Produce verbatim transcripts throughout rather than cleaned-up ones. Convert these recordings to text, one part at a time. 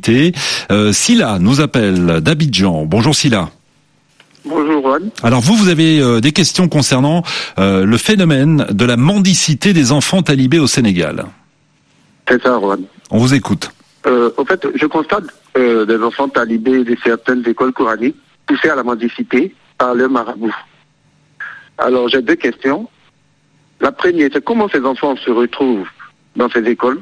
mendicité. Euh, Silla nous appelle d'Abidjan. Bonjour Silla. Bonjour Juan. Alors vous, vous avez euh, des questions concernant euh, le phénomène de la mendicité des enfants talibés au Sénégal. C'est ça Juan. On vous écoute. Euh, au fait, je constate euh, des enfants talibés de certaines écoles coraniques poussés à la mendicité par leurs marabouts. Alors j'ai deux questions. La première, c'est comment ces enfants se retrouvent dans ces écoles.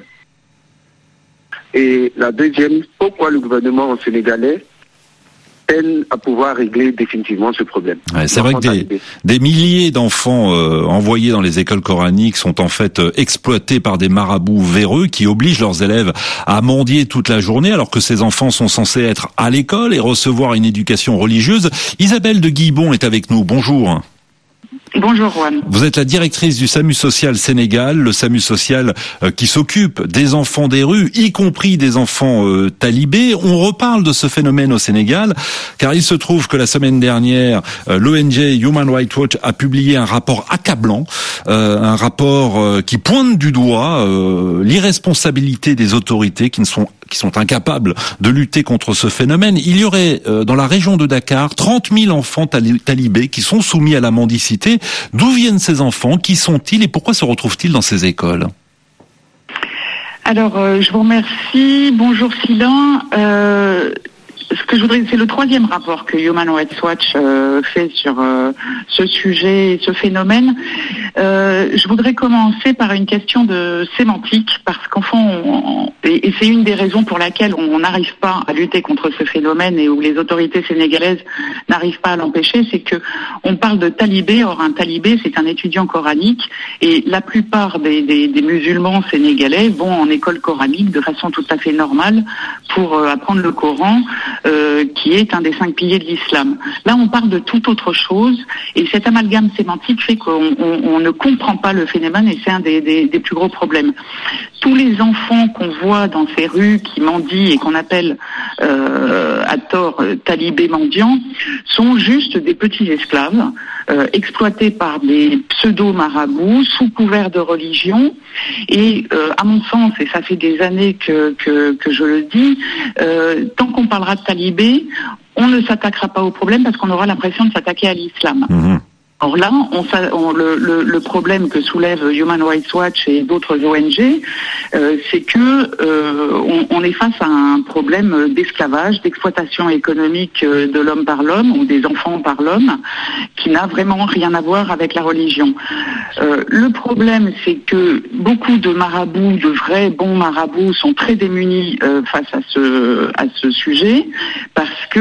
Et la deuxième, pourquoi le gouvernement sénégalais peine à pouvoir régler définitivement ce problème. Ouais, c'est vrai que des, des milliers d'enfants euh, envoyés dans les écoles coraniques sont en fait euh, exploités par des marabouts véreux qui obligent leurs élèves à mendier toute la journée alors que ces enfants sont censés être à l'école et recevoir une éducation religieuse. Isabelle de Guibon est avec nous. Bonjour. Bonjour Juan. Vous êtes la directrice du SAMU Social Sénégal, le SAMU Social euh, qui s'occupe des enfants des rues, y compris des enfants euh, talibés. On reparle de ce phénomène au Sénégal, car il se trouve que la semaine dernière, euh, l'O N G Human Rights Watch a publié un rapport accablant, euh, un rapport euh, qui pointe du doigt euh, l'irresponsabilité des autorités qui ne sont qui sont incapables de lutter contre ce phénomène. Il y aurait euh, dans la région de Dakar trente mille enfants tali- talibés qui sont soumis à la mendicité. D'où viennent ces enfants? Qui sont-ils et pourquoi se retrouvent-ils dans ces écoles? Alors, euh, je vous remercie. Bonjour Sylvain. Euh, ce que je voudrais, c'est le troisième rapport que Human Rights Watch euh, fait sur euh, ce sujet, ce phénomène. Euh, je voudrais commencer par une question de sémantique, parce qu'en fond, on, et, et c'est une des raisons pour laquelle on n'arrive pas à lutter contre ce phénomène et où les autorités sénégalaises n'arrivent pas à l'empêcher, c'est que on parle de talibé. Or, un talibé, c'est un étudiant coranique, et la plupart des, des, des musulmans sénégalais vont en école coranique de façon tout à fait normale pour euh, apprendre le Coran, euh, qui est un des cinq piliers de l'islam. Là, on parle de toute autre chose, et cet amalgame sémantique fait qu'on on, on ne comprend pas le phénomène, et c'est un des, des, des plus gros problèmes. Tous les enfants qu'on voit dans ces rues qui mendient et qu'on appelle euh, à tort euh, talibés mendiants sont juste des petits esclaves euh, exploités par des pseudo-marabouts sous couvert de religion. Et euh, à mon sens, et ça fait des années que, que, que je le dis, euh, tant qu'on parlera de talibés, on ne s'attaquera pas au problème parce qu'on aura l'impression de s'attaquer à l'islam. Mmh. Or là, on, on, le, le, le problème que soulève Human Rights Watch et d'autres O N G, euh, c'est que euh, on, on est face à un problème d'esclavage, d'exploitation économique de l'homme par l'homme ou des enfants par l'homme, qui n'a vraiment rien à voir avec la religion. Euh, le problème, c'est que beaucoup de marabouts, de vrais bons marabouts, sont très démunis euh, face à ce à ce sujet, parce que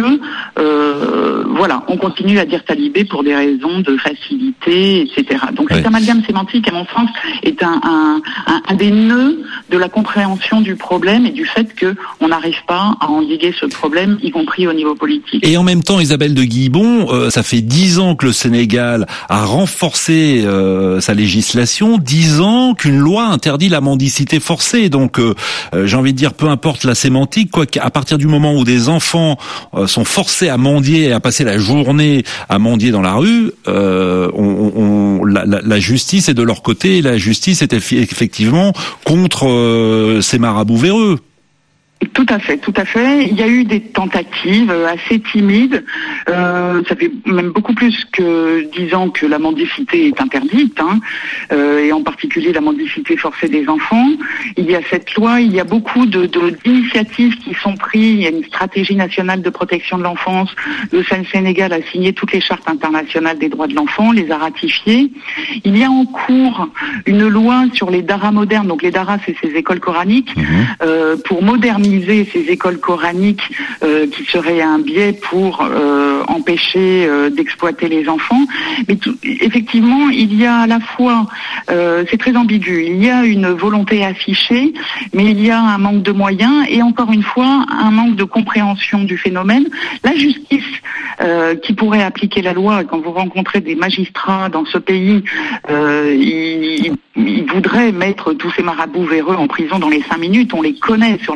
euh, voilà, on continue à dire talibé pour des raisons de facilité, et cetera. Donc ouais. Cet amalgame sémantique, à mon sens, est un, un, un, un des nœuds de la compréhension du problème et du fait qu'on n'arrive pas à endiguer ce problème, y compris au niveau politique. Et en même temps, Isabelle de Guibon, euh, ça fait dix ans que le Sénégal a renforcé euh, sa législation, dix ans qu'une loi interdit la mendicité forcée. Donc, euh, euh, j'ai envie de dire, peu importe la sémantique, quoi qu'à partir du moment où des enfants euh, sont forcés à mendier et à passer la journée à mendier dans la rue, euh, Euh, on, on, la, la, la justice est de leur côté, et la justice est effectivement contre euh, ces marabouts véreux. Tout à fait, tout à fait. Il y a eu des tentatives assez timides. Euh, ça fait même beaucoup plus que dix ans que la mendicité est interdite, hein, euh, et en particulier la mendicité forcée des enfants. Il y a cette loi, il y a beaucoup de, de d'initiatives qui sont prises. Il y a une stratégie nationale de protection de l'enfance. Le Sénégal a signé toutes les chartes internationales des droits de l'enfant, les a ratifiées. Il y a en cours une loi sur les daras modernes. Donc les daras, c'est ces écoles coraniques, mmh. euh, pour moderniser ces écoles coraniques euh, qui seraient un biais pour euh, empêcher euh, d'exploiter les enfants. Mais tout, effectivement, il y a à la fois, euh, c'est très ambigu, il y a une volonté affichée, mais il y a un manque de moyens et encore une fois, un manque de compréhension du phénomène. La justice euh, qui pourrait appliquer la loi, quand vous rencontrez des magistrats dans ce pays, euh, ils, ils voudraient mettre tous ces marabouts véreux en prison dans les cinq minutes. On les connaît sur la région de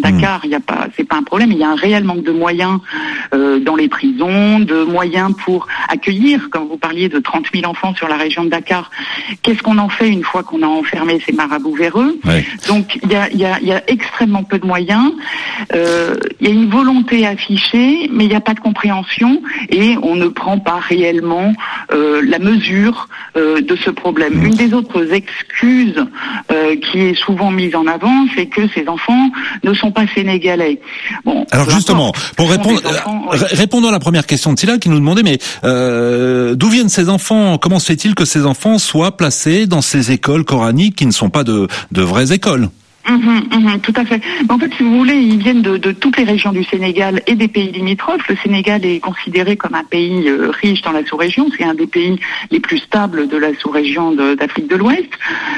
Dakar, il mmh. y a pas, c'est pas un problème. Il y a un réel manque de moyens euh, dans les prisons, de moyens pour accueillir. Comme vous parliez de trente mille enfants sur la région de Dakar, qu'est-ce qu'on en fait une fois qu'on a enfermé ces marabouts véreux? Ouais. Donc il y a, il y a, il y a extrêmement peu de moyens. Euh, il y a une volonté affichée, mais il n'y a pas de compréhension et on ne prend pas réellement euh, la mesure euh, de ce problème. Mmh. Une des autres excuses euh, qui est souvent mise en avant, c'est que ces enfants ne sont pas sénégalais. Bon, alors justement, pour répondre, enfants, ouais. répondons à la première question de Silla qui nous demandait, mais euh, d'où viennent ces enfants? Comment se fait-il que ces enfants soient placés dans ces écoles coraniques qui ne sont pas de, de vraies écoles? Mmh, mmh, tout à fait. En fait, si vous voulez, ils viennent de, de toutes les régions du Sénégal et des pays limitrophes. Le Sénégal est considéré comme un pays euh, riche dans la sous-région. C'est un des pays les plus stables de la sous-région de, d'Afrique de l'Ouest.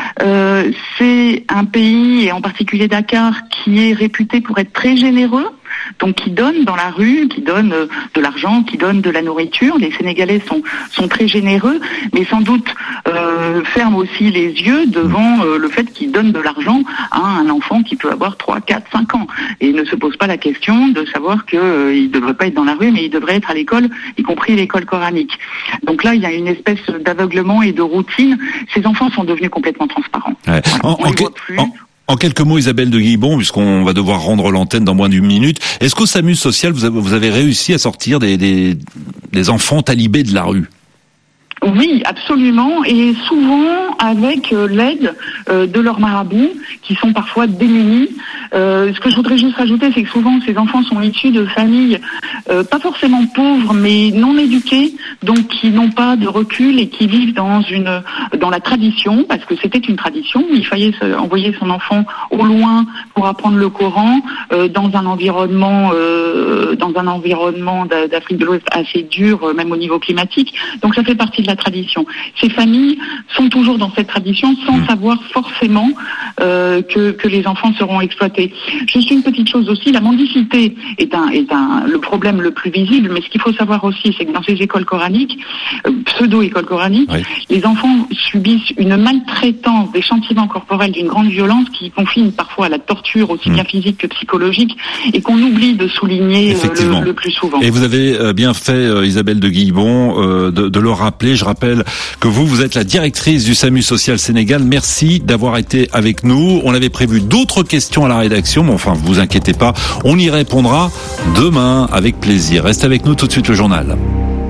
Euh, c'est un pays, et en particulier Dakar, qui est réputé pour être très généreux. Donc qui donne dans la rue, qui donne euh, de l'argent, qui donne de la nourriture. Les Sénégalais sont sont très généreux, mais sans doute euh, ferment aussi les yeux devant euh, le fait qu'ils donnent de l'argent à un enfant qui peut avoir trois, quatre, cinq ans et ne se pose pas la question de savoir que euh, il devrait pas être dans la rue, mais il devrait être à l'école, y compris l'école coranique. Donc là, il y a une espèce d'aveuglement et de routine. Ces enfants sont devenus complètement transparents. Ouais. Voilà, en, on les voit plus. En... En quelques mots, Isabelle de Guibon, puisqu'on va devoir rendre l'antenne dans moins d'une minute, est-ce qu'au SAMU social, vous avez, vous avez réussi à sortir des, des, des enfants talibés de la rue? Oui, absolument, et souvent avec euh, l'aide euh, de leurs marabouts, qui sont parfois démunis. Euh, ce que je voudrais juste rajouter, c'est que souvent ces enfants sont issus de familles euh, pas forcément pauvres, mais non éduquées, donc qui n'ont pas de recul et qui vivent dans une dans la tradition, parce que c'était une tradition. Il fallait se, envoyer son enfant au loin pour apprendre le Coran euh, dans un environnement euh, dans un environnement d'Afrique de l'Ouest assez dur, même au niveau climatique. Donc ça fait partie de la tradition. Ces familles sont toujours dans cette tradition sans mmh. savoir forcément euh, que, que les enfants seront exploités. Juste une petite chose aussi, la mendicité est un est un le problème le plus visible, mais ce qu'il faut savoir aussi, c'est que dans ces écoles coraniques, euh, pseudo-écoles coraniques, oui. les enfants subissent une maltraitance, des châtiments corporels d'une grande violence qui confine parfois à la torture aussi mmh. bien physique que psychologique et qu'on oublie de souligner euh, le, le plus souvent. Et vous avez euh, bien fait, euh, Isabelle de Guibon, euh, de, de le rappeler. Je rappelle que vous, vous êtes la directrice du SAMU Social Sénégal. Merci d'avoir été avec nous. On avait prévu d'autres questions à la rédaction, mais enfin, vous inquiétez pas, on y répondra demain avec plaisir. Restez avec nous, tout de suite le journal.